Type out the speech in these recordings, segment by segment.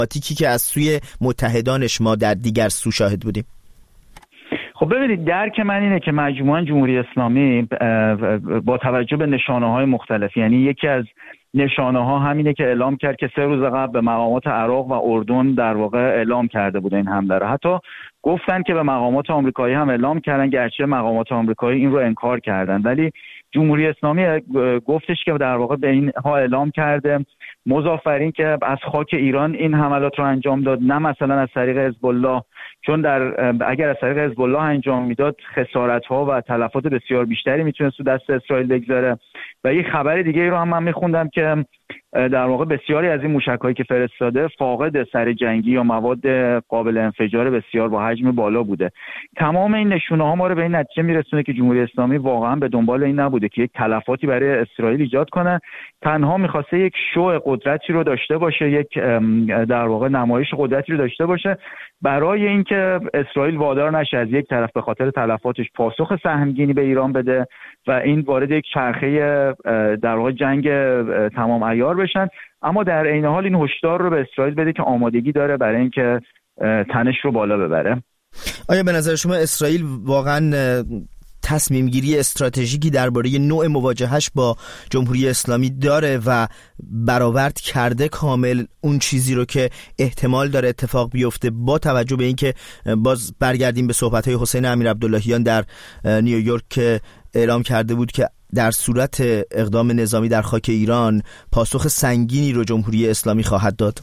آتیکی که از سوی متحدانش ما در دیگر سو شاهد بودیم؟ خب ببینید، درک من اینه که مجموعاً جمهوری اسلامی با توجه به نشانه‌های مختلف، یعنی یکی از نشانه‌ها همینه که اعلام کرد که 3 روز قبل به مقامات عراق و اردن در واقع اعلام کرده بود این حمله رو. حتی گفتن که به مقامات آمریکایی هم اعلام کردن، گرچه مقامات آمریکایی این رو انکار کردن، ولی جمهوری اسلامی گفتش که در واقع به این ها اعلام کرده. مضاف بر این که از خاک ایران این حملات رو انجام داد، نه مثلا از طریق حزب الله، چون اگر از طریق حزب الله انجام میداد خسارت‌ها و تلفات بسیار بیشتری میتونه تو دست اسرائیل بگذاره. و یک خبر دیگه ای رو هم من میخوندم که در واقع بسیاری از این موشک‌هایی که فرستاده فاقد سر جنگی یا مواد قابل انفجار بسیار با حجم بالا بوده. تمام این نشونه‌ها ما رو به این نتیجه میرسونه که جمهوری اسلامی واقعا به دنبال این نبوده که یک تلفاتی برای اسرائیل ایجاد کنه، تنها می‌خواسته یک شو قدرتی رو داشته باشه، یک در واقع نمایش قدرتی رو داشته باشه برای اینکه اسرائیل وادار نشه از یک طرف به خاطر تلفاتش پاسخ سهمگینی به ایران بده و این وارد یک چرخه در واقع جنگ تمام عیار بشن، اما در عین حال این هشدار رو به اسرائیل بده که آمادگی داره برای اینکه تنش رو بالا ببره. آیا به نظر شما اسرائیل واقعا تصمیم گیری استراتژیکی درباره نوع مواجهش با جمهوری اسلامی داره و برآورد کرده کامل اون چیزی رو که احتمال داره اتفاق بیفته، با توجه به اینکه باز برگردیم به صحبت‌های حسین امیرعبداللهیان در نیویورک که اعلام کرده بود که در صورت اقدام نظامی در خاک ایران پاسخ سنگینی رو جمهوری اسلامی خواهد داد؟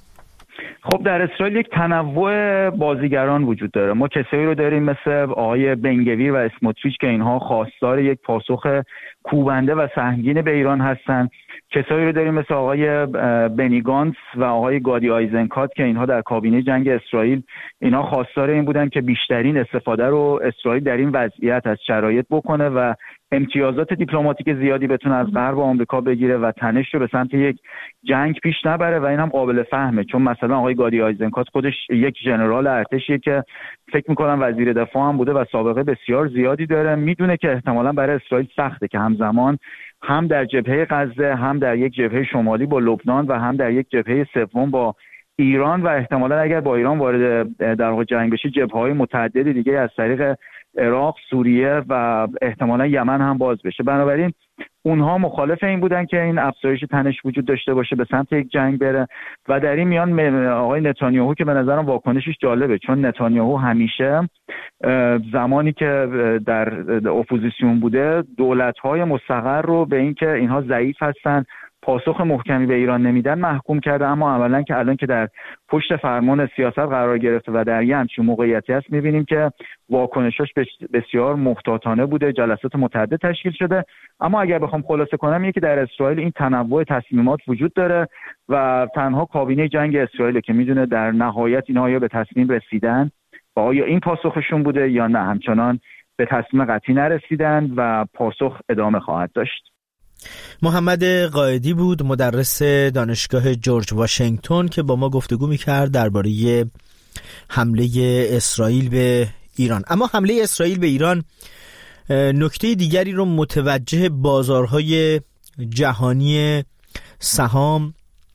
خب در اسرائیل یک تنوع بازیگران وجود داره. ما کسایی رو داریم مثل آقای بنگویر و اسموتریچ که اینها خواستار یک پاسخ کوبنده و سهمگین به ایران هستن. کسایی رو داریم مثل آقای بنی گانتس و آقای گادی آیزنکات که اینها در کابینه جنگ اسرائیل اینها خواستار این بودن که بیشترین استفاده رو اسرائیل در این وضعیت از شرایط بکنه و امتیازات دیپلماتیک زیادی بتونه از غرب و آمریکا بگیره و تنش رو به سمت یک جنگ پیش نبره. و این هم قابل فهمه، چون مثلا آقای گادی آیزنکات خودش یک ژنرال ارتشیه که فکر می‌کنم وزیر دفاع هم بوده و سابقه بسیار زیادی داره. میدونه که احتمالاً برای اسرائیل سخته که همزمان هم در جبهه غزه، هم در یک جبهه شمالی با لبنان و هم در یک جبهه سوم با ایران و احتمالاً اگر با ایران وارد در واقع جنگ بشه جبهه‌های متعددی دیگه از طریق عراق، سوریه و احتمالاً یمن هم باز بشه. بنابراین اونها مخالف این بودن که این افزایش تنش وجود داشته باشه، به سمت یک جنگ بره. و در این میان آقای نتانیاهو که به نظرم واکنشش جالبه، چون نتانیاهو همیشه زمانی که در اپوزیسیون بوده دولت‌های مستقر رو به این که اینها ضعیف هستن، پاسخ محکمی به ایران نمیدن محکوم کرده، اما عملاً که الان که در پشت فرمان سیاست قرار گرفته و در یه همچین موقعیتی هست می‌بینیم که واکنشش بسیار محتاطانه بوده، جلسات متعدد تشکیل شده. اما اگر بخوام خلاصه کنم اینه که در اسرائیل این تنوع تصمیمات وجود داره و تنها کابینه جنگ اسرائیل که میدونه در نهایت اینها یا به تصمیم رسیدن و آیا این پاسخشون بوده یا نه همچنان به تصمیم قطعی نرسیدن و پاسخ ادامه خواهد داشت. محمد قائدی بود، مدرس دانشگاه جورج واشنگتن که با ما گفتگو می‌کرد درباره حمله اسرائیل به ایران. اما حمله اسرائیل به ایران نکته دیگری رو متوجه بازارهای جهانی سهام،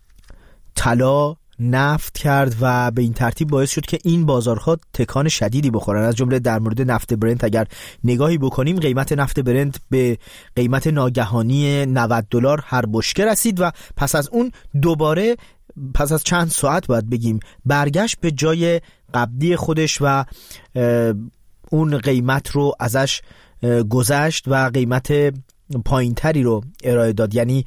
طلا، نفت کرد و به این ترتیب باعث شد که این بازارها تکان شدیدی بخورن. از جمله در مورد نفت برنت اگر نگاهی بکنیم، قیمت نفت برنت به قیمت ناگهانی $90 هر بشکه رسید و پس از اون دوباره پس از چند ساعت باید بگیم برگشت به جای قبلی خودش و اون قیمت رو ازش گذشت و قیمت پایینتری رو ارائه داد، یعنی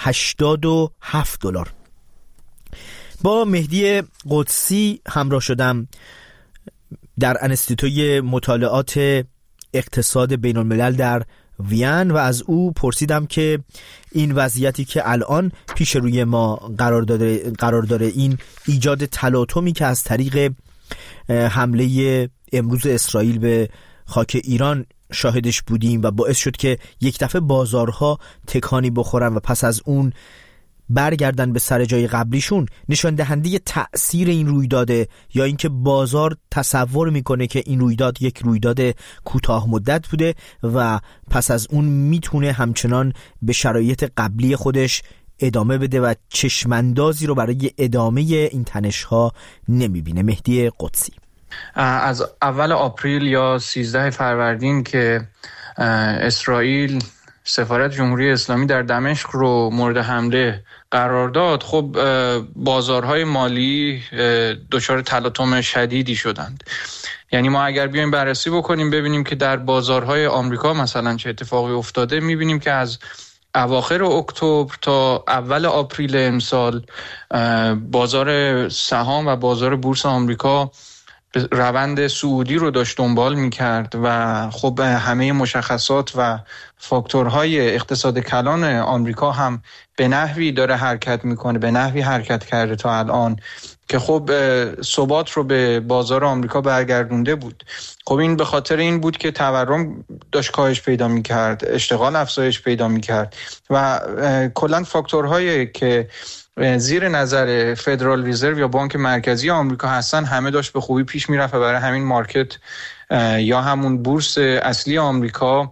$87. با مهدی قدسی همراه شدم در انستیتوی مطالعات اقتصاد بین الملل در وین و از او پرسیدم که این وضعیتی که الان پیش روی ما قرار داره، این ایجاد تلاطمی که از طریق حمله امروز اسرائیل به خاک ایران شاهدش بودیم و باعث شد که یک دفعه بازارها تکانی بخورن و پس از اون برگردن به سر جای قبلیشون، نشان دهنده تأثیر این رویداده یا اینکه بازار تصور میکنه که این رویداد یک رویداد کوتاه مدت بوده و پس از اون میتونه همچنان به شرایط قبلی خودش ادامه بده و چشماندازی رو برای ادامه این تنش‌ها نمیبینه. مهدی قدسی: از اول آپریل یا 13 فروردین که اسرائیل سفارت جمهوری اسلامی در دمشق رو مورد حمله قرار داد، خب بازارهای مالی دچار تلاطم شدیدی شدند. یعنی ما اگر بیایم بررسی بکنیم ببینیم که در بازارهای آمریکا مثلا چه اتفاقی افتاده، میبینیم که از اواخر اکتبر تا اول آپریل امسال بازار سهام و بازار بورس آمریکا روند صعودی رو داشت دنبال می‌کرد و خب همه مشخصات و فاکتورهای اقتصاد کلان آمریکا هم به نحوی داره حرکت میکنه، به نحوی حرکت کرده تا الان که خب ثبات رو به بازار آمریکا برگردونده بود. خب این به خاطر این بود که تورم داشت کاهش پیدا می‌کرد، اشتغال افزایش پیدا می‌کرد و کلاً فاکتورهایی که زیر نظر فدرال رزرو یا بانک مرکزی آمریکا هستن همه داشت به خوبی پیش میرفت و برای همین مارکت یا همون بورس اصلی آمریکا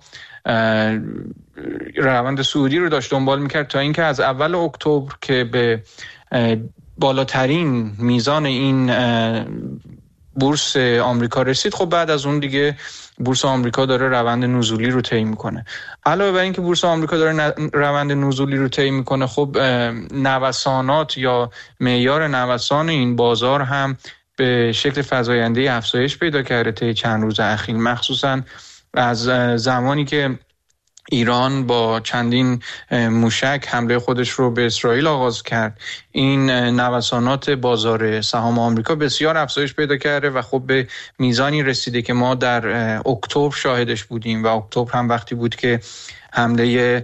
روند صعودی رو داشت دنبال میکرد تا اینکه از اول اکتبر که به بالاترین میزان این بورس آمریکا رسید، خب بعد از اون دیگه بورس آمریکا داره روند نزولی رو طی میکنه. علاوه بر این که بورس آمریکا داره روند نزولی رو طی میکنه، خب نوسانات یا معیار نوسان این بازار هم به شکل فزاینده افزایش پیدا کرده طی چند روز اخیر، مخصوصا از زمانی که ایران با چندین موشک حمله خودش رو به اسرائیل آغاز کرد. این نوسانات بازار سهام آمریکا بسیار افزایش پیدا کرده و خب به میزانی رسیده که ما در اکتبر شاهدش بودیم و اکتبر هم وقتی بود که حمله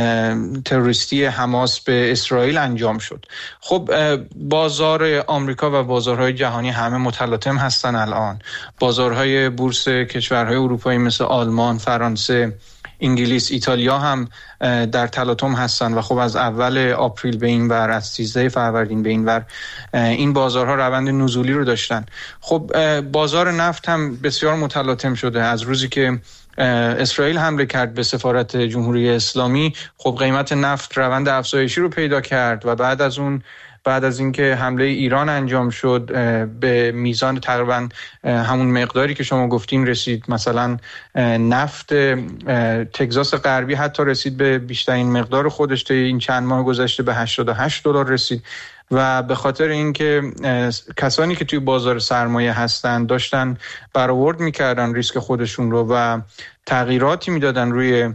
تروریستی حماس به اسرائیل انجام شد. خب بازار آمریکا و بازارهای جهانی همه متلاطم هستن الان. بازارهای بورس کشورهای اروپایی مثل آلمان، فرانسه، انگلیس، ایتالیا هم در تلاطم هستن و خب از اول آپریل به این ور، از 13 فروردین به این ور این بازارها روند نزولی رو داشتن. خب بازار نفت هم بسیار متلاطم شده. از روزی که اسرائیل حمله کرد به سفارت جمهوری اسلامی، خب قیمت نفت روند افزایشی رو پیدا کرد و بعد از اینکه حمله ایران انجام شد به میزان تقریبا همون مقداری که شما گفتین رسید. مثلا نفت تگزاس غربی حتی رسید به بیشترین مقدار خودش، تا این چند ماه گذشته به $88 رسید و به خاطر اینکه کسانی که توی بازار سرمایه هستن داشتن برآورد میکردن ریسک خودشون رو و تغییراتی میدادن روی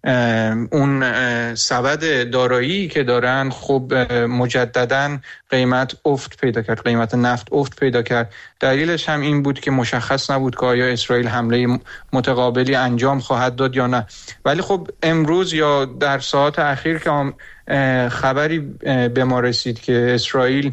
اون سبد دارایی که دارن، خب مجدداً قیمت افت پیدا کرد، قیمت نفت افت پیدا کرد. دلیلش هم این بود که مشخص نبود که آیا اسرائیل حمله متقابلی انجام خواهد داد یا نه. ولی خب امروز یا در ساعات اخیر که خبری به ما رسید که اسرائیل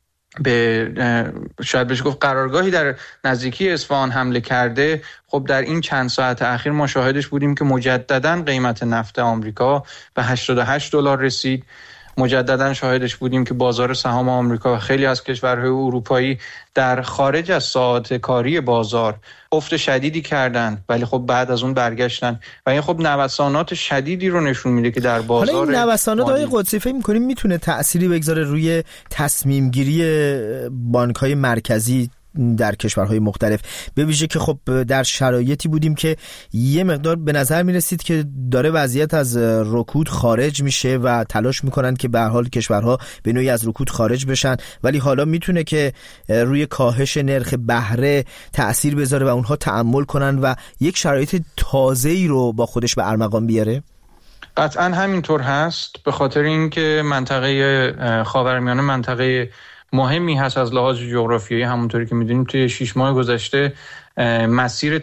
به شاید بشه گفت قرارگاهی در نزدیکی اصفهان حمله کرده، خب در این چند ساعت اخیر ما شاهدش بودیم که مجدداً قیمت نفت آمریکا به $88 رسید. مجدداً شاهدش بودیم که بازار سهام آمریکا و خیلی از کشورهای اروپایی در خارج از ساعات کاری بازار افت شدیدی کردن، ولی خب بعد از اون برگشتن و این خب نوسانات شدیدی رو نشون میده که در بازار. حالا این نوسانات آقای قدسی فکر می‌کنیم میتونه تأثیری بگذاره روی تصمیم گیری بانک‌های مرکزی در کشورهای مختلف، به ویژه که خب در شرایطی بودیم که یه مقدار به نظر میرسید که داره وضعیت از رکود خارج میشه و تلاش میکنن که به هر حال کشورها به نوعی از رکود خارج بشن، ولی حالا میتونه که روی کاهش نرخ بهره تأثیر بذاره و اونها تأمل کنن و یک شرایط تازه‌ای رو با خودش به ارمغان بیاره. قطعا همینطور هست، به خاطر اینکه منطقه خاورمیانه منطقه مهمی هست از لحاظ جغرافیایی. همونطوری که میدونیم توی 6 ماه گذشته مسیر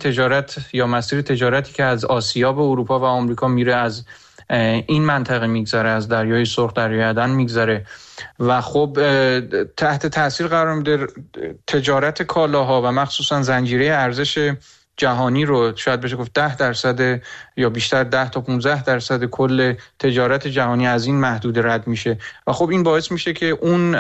تجارتی که از آسیا به اروپا و آمریکا میره از این منطقه میگذره، از دریای سرخ، دریای عدن میگذره و خب تحت تاثیر قرار میده تجارت کالاها و مخصوصا زنجیره ارزش جهانی رو. شاید بشه گفت 10% یا بیشتر 10 تا 15% کل تجارت جهانی از این محدوده رد میشه و خب این باعث میشه که اون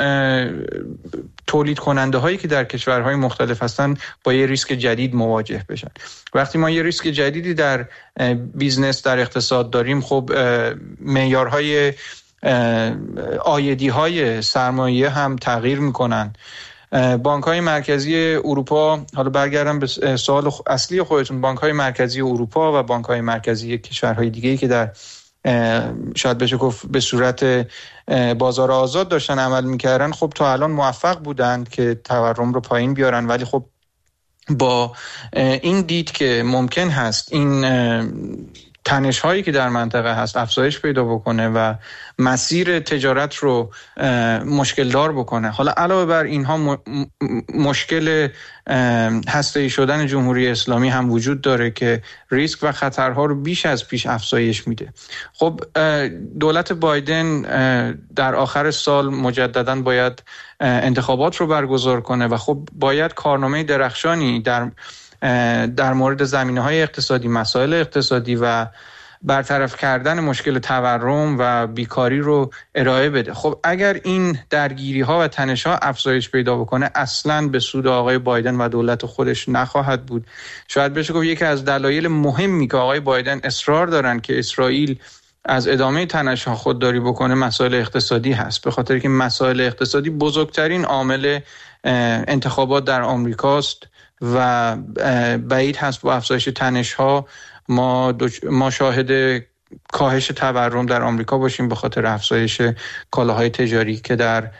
تولید کننده هایی که در کشورهای مختلف هستن با یه ریسک جدید مواجه بشن. وقتی ما یه ریسک جدیدی در بیزنس، در اقتصاد داریم، خب معیارهای آیدی‌های سرمایه هم تغییر میکنن. بانک‌های مرکزی اروپا، حالا برگردم به سوال اصلی خودتون، بانک‌های مرکزی اروپا و بانک‌های مرکزی کشورهای دیگه‌ای که در شاید بشه گفت به صورت بازار آزاد داشتن عمل میکردن، خب تا الان موفق بودند که تورم رو پایین بیارن، ولی خب با این دید که ممکن هست این تنش هایی که در منطقه هست افزایش پیدا بکنه و مسیر تجارت رو مشکل دار بکنه. حالا علاوه بر اینها مشکل هسته‌ای شدن جمهوری اسلامی هم وجود داره که ریسک و خطرها رو بیش از پیش افزایش میده. خب دولت بایدن در آخر سال مجدداً باید انتخابات رو برگزار کنه و خب باید کارنامه درخشانی در مورد زمینه‌های اقتصادی، مسائل اقتصادی و برطرف کردن مشکل تورم و بیکاری رو ارائه بده. خب اگر این درگیری‌ها و تنش‌ها افزایش پیدا بکنه، اصلاً به سود آقای بایدن و دولت خودش نخواهد بود. شاید بشه گفت یکی از دلایل مهمی که آقای بایدن اصرار دارن که اسرائیل از ادامه تنش‌ها خودداری بکنه مسائل اقتصادی هست، به خاطر که مسائل اقتصادی بزرگترین عامل انتخابات در آمریکاست و بعید هست با افزایش تنش‌ها ما شاهد کاهش تورم در آمریکا باشیم به خاطر افزایش کالاهای تجاری که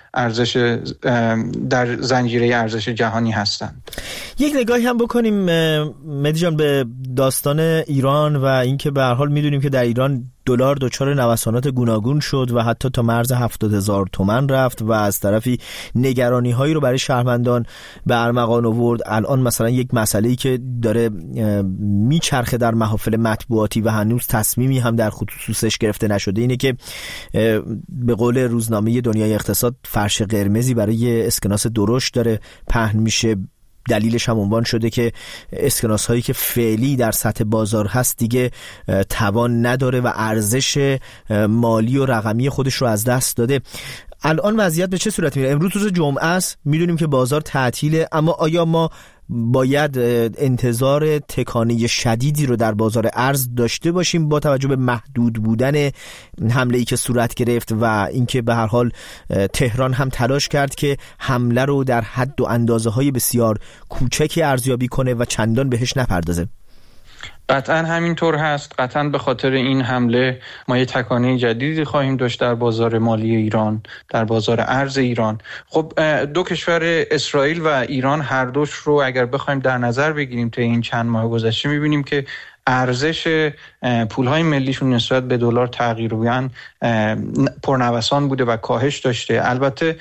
در زنجیره ارزش جهانی هستند. یک نگاهی هم بکنیم مهدی جان به داستان ایران و اینکه به هر حال میدونیم که در ایران دلار دچار نوسانات گوناگون شد و حتی تا مرز 70,000 تومان رفت و از طرفی نگرانی هایی رو برای شهروندان به ارمغان آورد. الان مثلا یک مسئله‌ای که داره میچرخه در محافل مطبوعاتی و هنوز تصمیمی هم در خصوصش گرفته نشده اینه که به قول روزنامه دنیای اقتصاد فرش قرمزی برای اسکناس درشت داره پهن میشه. دلیلش هم عنوان شده که اسکناس هایی که فعلی در سطح بازار هست دیگه توان نداره و ارزش مالی و رقمی خودش رو از دست داده. الان وضعیت به چه صورت میره؟ امروز روز جمعه است، میدونیم که بازار تعطیله، اما آیا ما باید انتظار تکانه شدیدی رو در بازار ارز داشته باشیم با توجه به محدود بودن حمله‌ای که صورت گرفت و اینکه به هر حال تهران هم تلاش کرد که حمله رو در حد و اندازه‌های بسیار کوچکی ارزیابی کنه و چندان بهش نپردازه؟ قطعا همینطور هست. قطعا به خاطر این حمله ما یه تکانه جدیدی خواهیم داشت در بازار مالی ایران، در بازار ارز ایران. خب دو کشور اسرائیل و ایران هر دوش رو اگر بخوایم در نظر بگیریم تا این چند ماه گذشته، می‌بینیم که ارزش پول‌های ملیشون نسبت به دلار تقریباً پرنوسان بوده و کاهش داشته. البته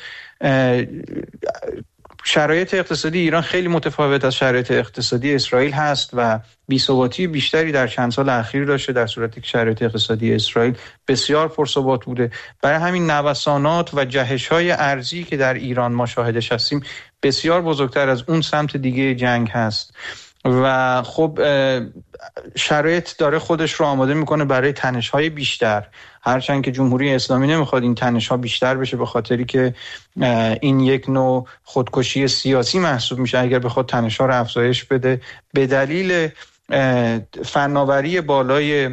شرایط اقتصادی ایران خیلی متفاوت از شرایط اقتصادی اسرائیل هست و بی‌ثباتی بیشتری در چند سال اخیر داشته، در صورتی که شرایط اقتصادی اسرائیل بسیار پرثبات بوده. برای همین نوسانات و جهش‌های ارزی که در ایران ما شاهدش هستیم بسیار بزرگتر از اون سمت دیگه جنگ هست و خب شرایط داره خودش رو آماده میکنه برای تنش‌های بیشتر، هرچند که جمهوری اسلامی نمیخواد این تنش‌ها بیشتر بشه، به خاطری که این یک نوع خودکشی سیاسی محسوب میشه اگر بخواد تنش‌ها رو افزایش بده. به دلیل فناوری بالای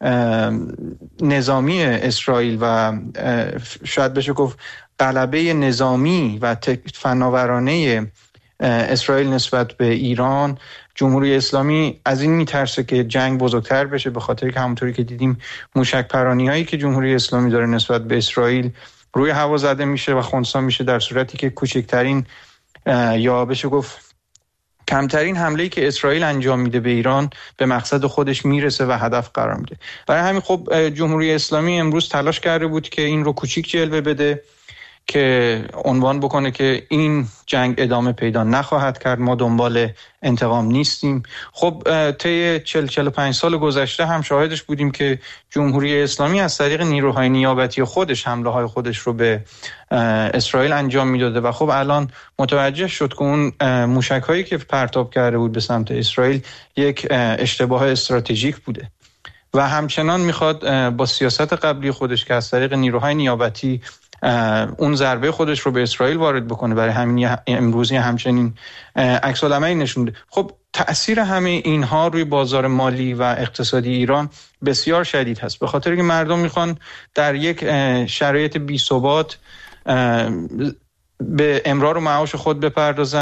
نظامی اسرائیل و شاید بشه گفت غلبه نظامی و فناورانه اسرائیل نسبت به ایران، جمهوری اسلامی از این میترسه که جنگ بزرگتر بشه، به خاطر که همونطوری که دیدیم موشک پرانی هایی که جمهوری اسلامی داره نسبت به اسرائیل روی هوا زده میشه و خنثی میشه، در صورتی که کوچکترین یا بشه گفت کمترین حمله‌ای که اسرائیل انجام میده به ایران به مقصد خودش میرسه و هدف قرار میده. برای همین خب جمهوری اسلامی امروز تلاش کرده بود که این رو کوچیک جلوه بده، که عنوان بکنه که این جنگ ادامه پیدا نخواهد کرد، ما دنبال انتقام نیستیم. خب طی 40-45 سال گذشته هم شاهدش بودیم که جمهوری اسلامی از طریق نیروهای نیابتی خودش حمله‌های خودش رو به اسرائیل انجام میداده و خب الان متوجه شد که اون موشک‌هایی که پرتاب کرده بود به سمت اسرائیل یک اشتباه استراتژیک بوده و همچنان میخواد با سیاست قبلی خودش که از طریق نیروهای نیابتی اون ضربه خودش رو به اسرائیل وارد بکنه. برای همین امروزی همچنین عکس العملی نشونده. خب تأثیر همه اینها روی بازار مالی و اقتصادی ایران بسیار شدید هست، به خاطر که مردم میخوان در یک شرایط بی‌ثبات به امرار و معاش خود بپردازن